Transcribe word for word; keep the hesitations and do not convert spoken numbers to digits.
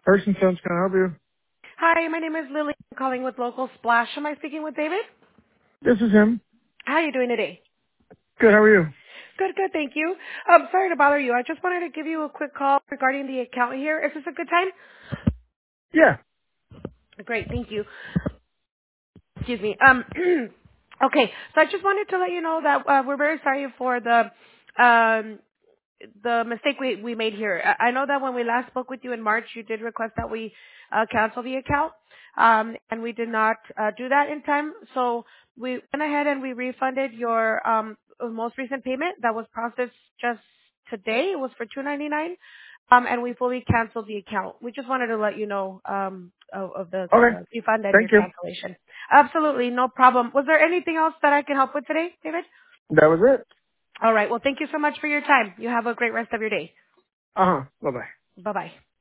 Person Sons, can I help you? Hi, my name is Lily. I'm calling with Local Splash. Am I speaking with David? This is him. How are you doing today? Good, how are you? Good, good, thank you. Um, sorry to bother you. I just wanted to give you a quick call regarding the account here. Is this a good time? Yeah. Great, thank you. Excuse me. Um, okay, so I just wanted to let you know that uh, we're very sorry for the um, the mistake we, we made here. I I know that when we last spoke with you in March, you did request that we uh, cancel the account, um, and we did not uh, do that in time. So we went ahead and we refunded your um, most recent payment that was processed just today. It was for two ninety-nine, um, and we fully canceled the account. We just wanted to let you know um, of, of the Okay. uh, refund and your Thank you. cancellation. Absolutely, no problem. Was there anything else that I can help with today, David? That was it. All right. Well, thank you so much for your time. You have a great rest of your day. Uh-huh. Bye-bye. Bye-bye.